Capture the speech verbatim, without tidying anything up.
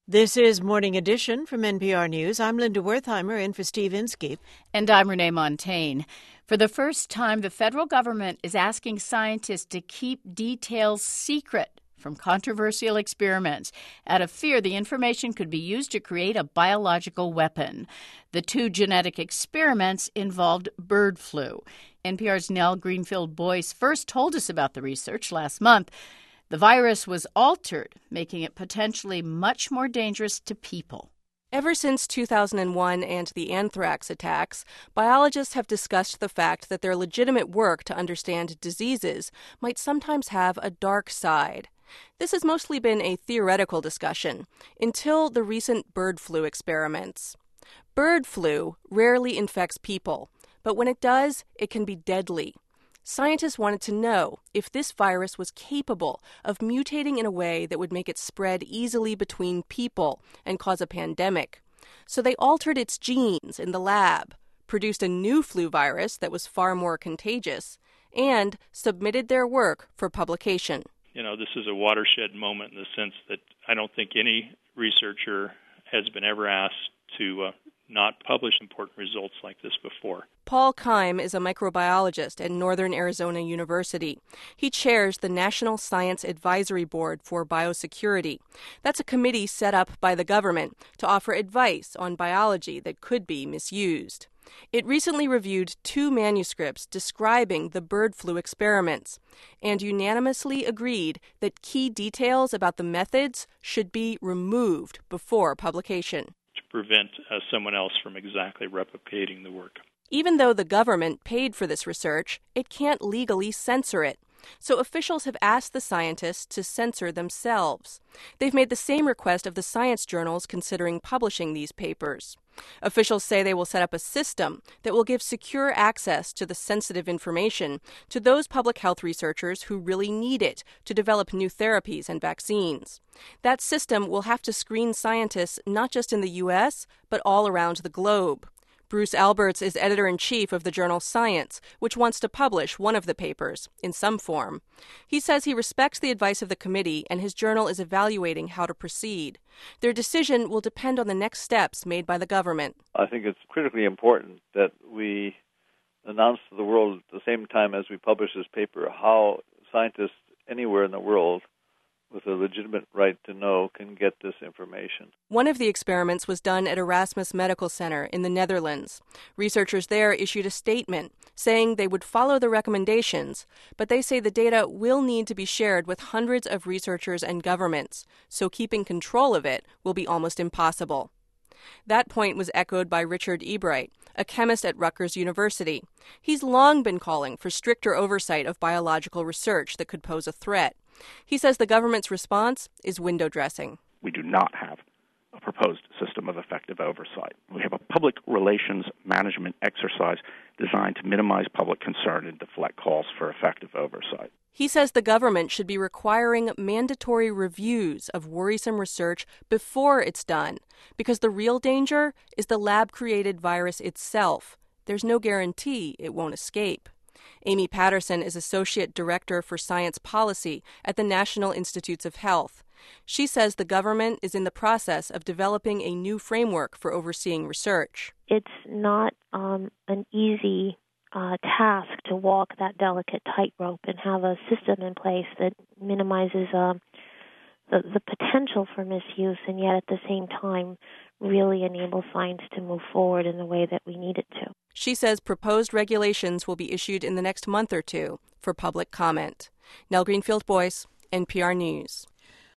This is Morning Edition from N P R News. I'm Linda Wertheimer in for Steve Inskeep. And I'm Renee Montaigne. For the first time, the federal government is asking scientists to keep details secret from controversial experiments out of fear the information could be used to create a biological weapon. The two genetic experiments involved bird flu. N P R's Nell Greenfield-Boyce first told us about the research last month. The virus was altered, making it potentially much more dangerous to people. Ever since two thousand one and the anthrax attacks, biologists have discussed the fact that their legitimate work to understand diseases might sometimes have a dark side. This has mostly been a theoretical discussion until the recent bird flu experiments. Bird flu rarely infects people, but when it does, it can be deadly. Scientists wanted to know if this virus was capable of mutating in a way that would make it spread easily between people and cause a pandemic. So they altered its genes in the lab, produced a new flu virus that was far more contagious, and submitted their work for publication. You know, this is a watershed moment in the sense that I don't think any researcher has been ever asked to uh, not publish important results like this before. Paul Keim is a microbiologist at Northern Arizona University. He chairs the National Science Advisory Board for Biosecurity. That's a committee set up by the government to offer advice on biology that could be misused. It recently reviewed two manuscripts describing the bird flu experiments and unanimously agreed that key details about the methods should be removed before publication. To prevent uh, someone else from exactly replicating the work. Even though the government paid for this research, it can't legally censor it. So officials have asked the scientists to censor themselves. They've made the same request of the science journals considering publishing these papers. Officials say they will set up a system that will give secure access to the sensitive information to those public health researchers who really need it to develop new therapies and vaccines. That system will have to screen scientists not just in the U S, but all around the globe. Bruce Alberts is editor-in-chief of the journal Science, which wants to publish one of the papers, in some form. He says he respects the advice of the committee and his journal is evaluating how to proceed. Their decision will depend on the next steps made by the government. I think it's critically important that we announce to the world at the same time as we publish this paper how scientists anywhere in the world with a legitimate right to know can get this information. One of the experiments was done at Erasmus Medical Center in the Netherlands. Researchers there issued a statement saying they would follow the recommendations, but they say the data will need to be shared with hundreds of researchers and governments, so keeping control of it will be almost impossible. That point was echoed by Richard Ebright, a chemist at Rutgers University. He's long been calling for stricter oversight of biological research that could pose a threat. He says the government's response is window dressing. We do not have a proposed system of effective oversight. We have a public relations management exercise designed to minimize public concern and deflect calls for effective oversight. He says the government should be requiring mandatory reviews of worrisome research before it's done, because the real danger is the lab-created virus itself. There's no guarantee it won't escape. Amy Patterson is Associate Director for Science Policy at the National Institutes of Health. She says the government is in the process of developing a new framework for overseeing research. It's not um, an easy uh, task to walk that delicate tightrope and have a system in place that minimizes uh, the, the potential for misuse and yet at the same time really enables science to move forward in the way that we need it to. She says proposed regulations will be issued in the next month or two for public comment. Nell Greenfield-Boyce, N P R News.